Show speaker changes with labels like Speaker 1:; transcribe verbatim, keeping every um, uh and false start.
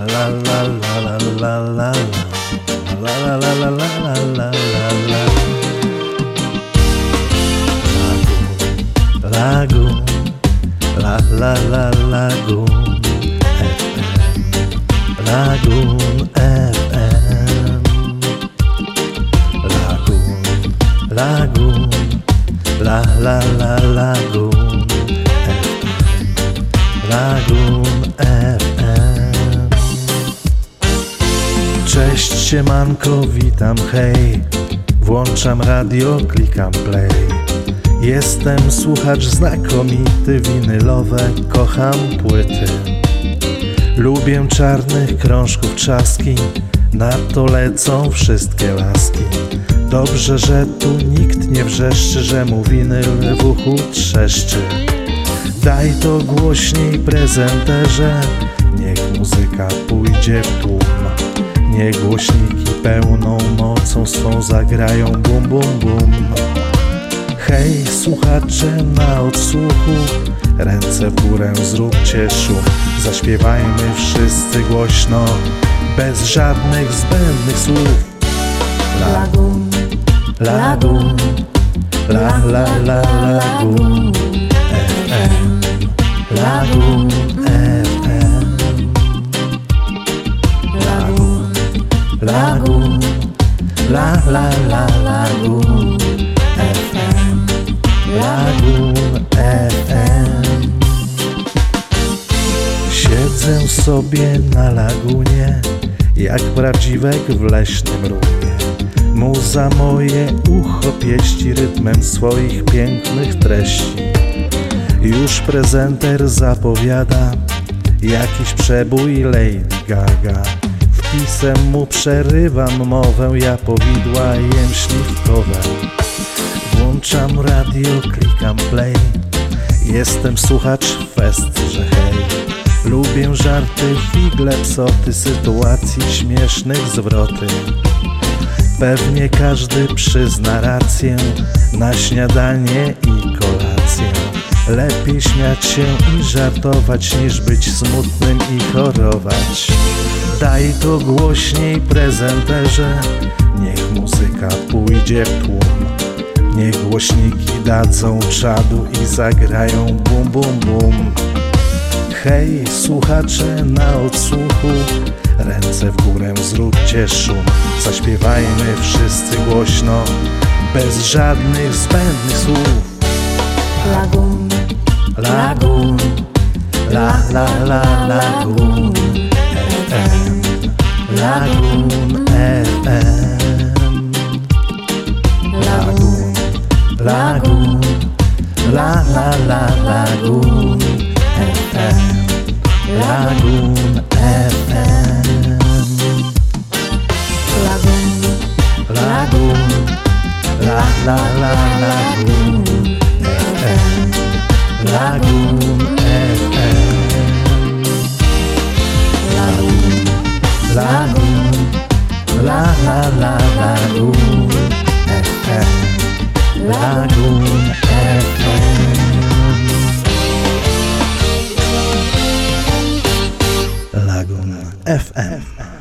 Speaker 1: la la la la la la la la la la la la la. Lagoon, la la la Lagoon F M, Lagoon F M, Lagoon, Lagoon, la la la Lagoon F M, Lagoon F M. Cześć, siemanko, witam, hej, włączam radio, klikam play. Jestem słuchacz znakomity, winylowe, kocham płyty. Lubię czarnych krążków trzaski, na to lecą wszystkie laski. Dobrze, że tu nikt nie wrzeszczy, że mu winyl w uchu trzeszczy. Daj to głośniej, prezenterze, niech muzyka pójdzie w tłum. Niech głośniki pełną mocą swą zagrają bum bum bum. Hej, słuchacze na odsłuchu, ręce w górę zróbcie szum. Zaśpiewajmy wszyscy głośno, bez żadnych zbędnych słów. Lagoon, Lagoon, la la la Lagoon F M, Lagoon F M, Lagoon, Lagoon, la la la Lagoon F M, Lagoon F M. Siedzę sobie na lagunie, jak prawdziwek w leśnym runie. Muza moje ucho pieści rytmem swoich pięknych treści. Już prezenter zapowiada jakiś przebój Lady Gaga. Wpisem mu przerywam mowę, ja powidła jem śliwkowe. Włączam radio, klikam play. Jestem słuchacz fest, że hej. Lubię żarty, figle, psoty, sytuacji śmiesznych, zwroty. Pewnie każdy przyzna rację na śniadanie i kolację. Lepiej śmiać się i żartować, niż być smutnym i chorować. Daj to głośniej, prezenterze, niech muzyka pójdzie w tłum. Niech głośniki dadzą czadu i zagrają bum bum bum. Hej, słuchacze na odsłuchu, ręce w górę zróbcie szum. Zaśpiewajmy wszyscy głośno, bez żadnych zbędnych słów.
Speaker 2: Lagoon,
Speaker 1: Lagoon, la la la Lagoon F M, Lagoon F M, Lagoon, Lagoon, la la la Lagoon F M, Lagoon F M,
Speaker 2: Lagoon,
Speaker 1: Lagoon, la la la Lagoon F M, Lagoon F M,
Speaker 2: Lagoon,
Speaker 1: Lagoon, la la la Lagoon F M, Lagoon F M, Lagoon F M.